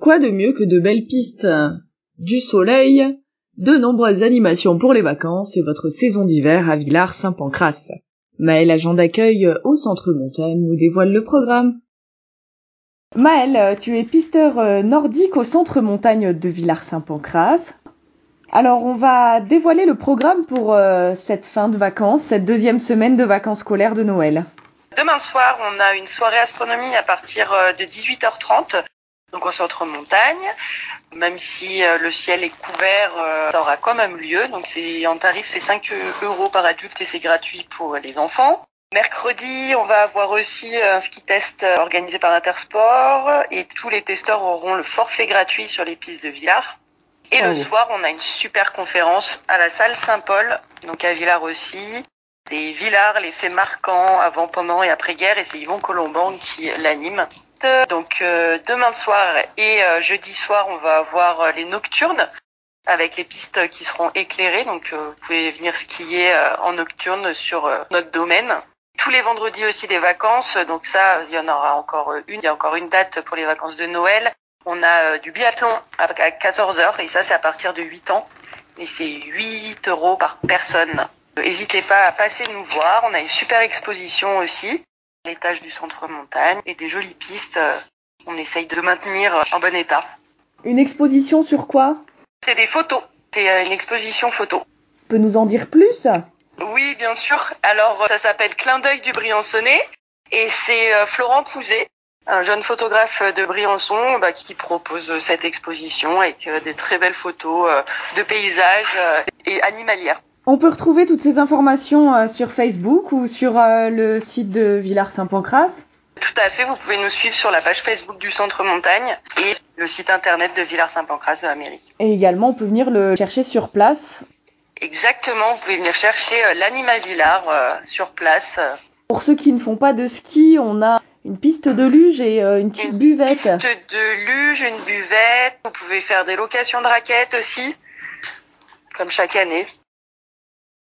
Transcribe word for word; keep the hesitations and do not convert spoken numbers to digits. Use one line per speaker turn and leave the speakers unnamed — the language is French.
Quoi de mieux que de belles pistes, du soleil, de nombreuses animations pour les vacances et votre saison d'hiver à Villars-Saint-Pancrace. Maëlle, agent d'accueil au Centre Montagne, nous dévoile le programme.
Maëlle, tu es pisteur nordique au Centre Montagne de Villars-Saint-Pancrace. Alors, on va dévoiler le programme pour euh, cette fin de vacances, cette deuxième semaine de vacances scolaires de Noël.
Demain soir, on a une soirée astronomie à partir de dix-huit heures trente, donc au Centre Montagne. Même si euh, le ciel est couvert, euh, ça aura quand même lieu. Donc c'est en tarif, c'est cinq euros par adulte et c'est gratuit pour les enfants. Mercredi, on va avoir aussi un ski test organisé par Intersport et tous les testeurs auront le forfait gratuit sur les pistes de Villars. Et oh. Le soir, on a une super conférence à la salle Saint-Paul, donc à Villars aussi. Des Villars, les faits marquants avant, pendant et après-guerre, et c'est Yvon Colomban qui l'anime. Donc euh, demain soir et euh, jeudi soir, on va avoir euh, les nocturnes avec les pistes qui seront éclairées. Donc euh, vous pouvez venir skier euh, en nocturne sur euh, notre domaine. Tous les vendredis aussi des vacances. Donc ça, il y en aura encore une. Il y a encore une date pour les vacances de Noël. On a euh, du biathlon à quatorze heures et ça, c'est à partir de huit ans. Et c'est huit euros par personne. N'hésitez pas à passer nous voir. On a une super exposition aussi. L'étage du Centre Montagne et des jolies pistes. On essaye de maintenir en bon état.
Une exposition sur quoi ?
C'est des photos. C'est une exposition photo.
Tu peux nous en dire plus ?
Oui, bien sûr. Alors, ça s'appelle Clin d'œil du Briançonnais et c'est Florent Pouzet, un jeune photographe de Briançon bah, qui propose cette exposition avec des très belles photos de paysages et animalières.
On peut retrouver toutes ces informations euh, sur Facebook ou sur euh, le site de Villars-Saint-Pancrace ?
Tout à fait, vous pouvez nous suivre sur la page Facebook du Centre Montagne et le site internet de Villars-Saint-Pancrace de la mairie.
Et également, on peut venir le chercher sur place.
Exactement, vous pouvez venir chercher euh, l'Animal Villars euh, sur place.
Pour ceux qui ne font pas de ski, on a une piste de luge et euh, une petite
une
buvette.
Une piste de luge, une buvette. Vous pouvez faire des locations de raquettes aussi, comme chaque année.